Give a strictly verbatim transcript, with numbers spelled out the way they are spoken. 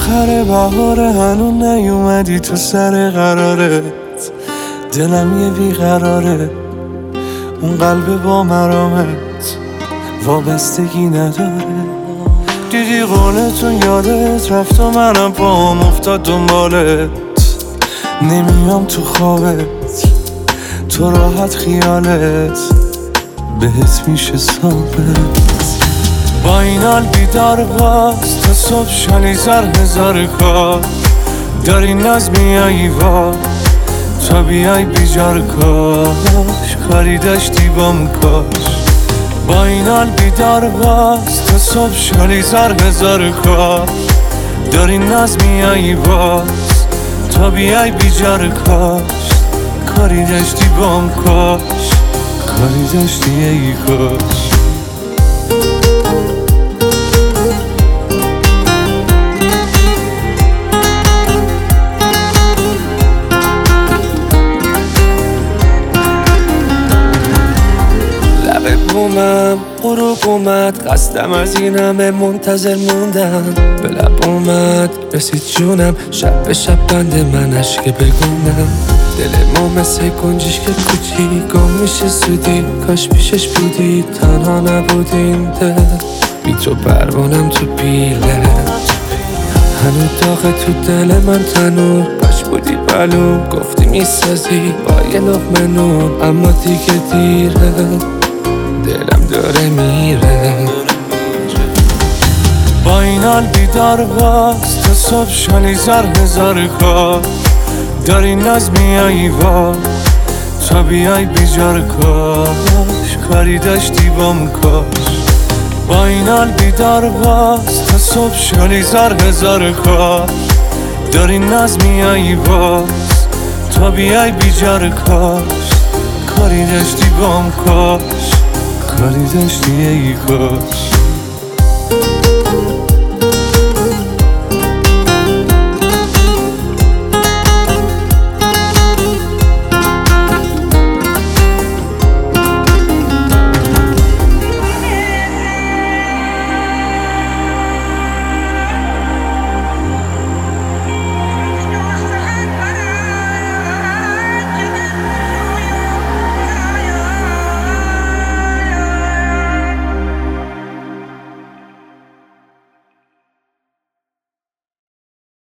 آخر بهاره هنون نیومدی تو سر قرارت، دلم یه بیقراره، اون قلب با مرامت وابستگی نداره. دیدی قولتون یادت رفت و منم پام افتاد دنبالت، نمیام تو خوابت، تو راحت خیالت بهت میشه ثابت. با این حال بیدار باز تا صبح شالی زر هزار کار، داری ناز میایی وا تا بیای بیجار کاش کاری داشتی بام کاش. با این حال بیدار باز تا صبح شالی زر هزار کار، داری ناز میایی باز تا بیای بیجار کاش کاری داشتی بام کاش کاری داشتی ای کاش. بومم غروب اومد، قصدم از این همه منتظر موندم. به لب اومد رسید جونم، شب به شب بند من عشق بگونم. دل ما مثل گنجش که کوچی گم میشه زودی، کاش پیشش بودی تنها نبودیم دل. بی تو پروانم تو پیله، هنو داغه تو دل من تنور. کاش بودی بلو گفتی میسازی با یه لقمه نون، اما دیگه دیره دلم داره میره. با این حال بیدار باز تا صبح شالی زر هزار کار، داری ناز میایی وا تا بیای بیجار کاش کاری داشتی بام کاش. با این حال بیدار باز تا صبح شالی زر هزار کار، داری ناز میایی باز تا بیای بیجار کاش کاری داشتی بام کاش کاری داشتی ای کاش.